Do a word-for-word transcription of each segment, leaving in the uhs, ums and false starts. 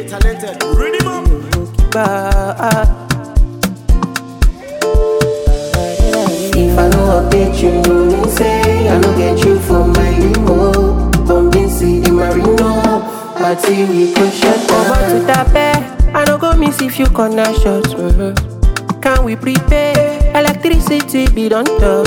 J Talented, ready up. If I no update you, no mean say I no get you for my limo. Bumping city marino, party we go shut down. Over to Tape, I no go miss if you corner shots. Mm-hmm. Can we prepare? Electricity be done top.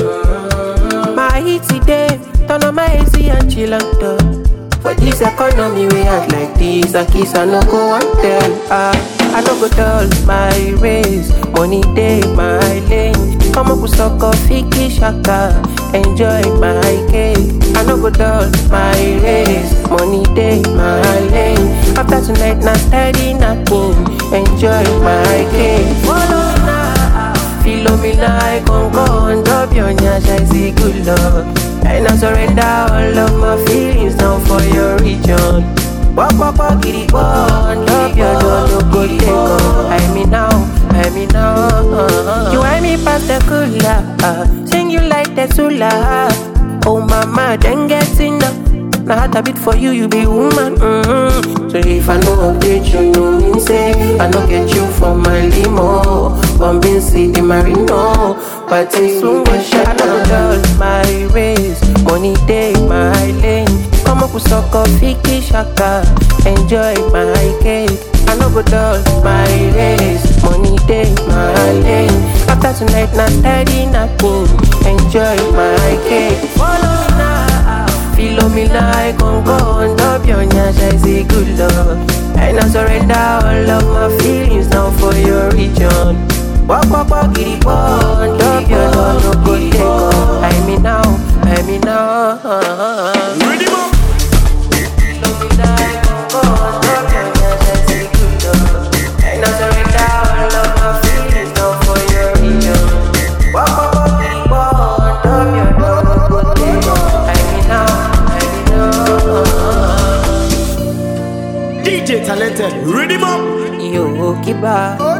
My heat today, turn on my A C and chill on top. For this economy we act like this, I kiss I no go and tell. Ah, I no go tell my race, money day my lane. Come up with some coffee, shaka, enjoy my cake. I no go tell my race, money day my lane. After tonight, not steady knocking, enjoy my cake. Follow me now, feel me like on go and drop your nyash, I see good love. And I surrender all of my feelings now for your region. Walk, walk, walk, get it on. Love your door, no go take on. I me now, I me now. You want me past the cooler, uh, sing you like the sula. Oh mama, then get enough. Now heart a bit for you, you be woman. Mm-hmm. So if I no update you, no mean say I no get you for my limo. Bumping city marino, party Soon we we go shut shut down. down my race, money day my lane. Come up with some coffee, shaka, enjoy my cake. I no go dull my race, money day my lane. After tonight, not steady knocking, enjoy my cake. Follow me now, feel me like on go and up your nyash, I say good love. And I surrender all of my feelings now for your region. Walk, walk, walk, get it on. Drop your door, no go take on. I me now, I me now. Ready up. Love me like on go and drop your nyash, I say good love. And I surrender all of my feelings now for your region. Walk, walk, walk, get it on. Drop your door, no go take on. I me now, I me now. D J Talented, ready up. Yo, Kiba.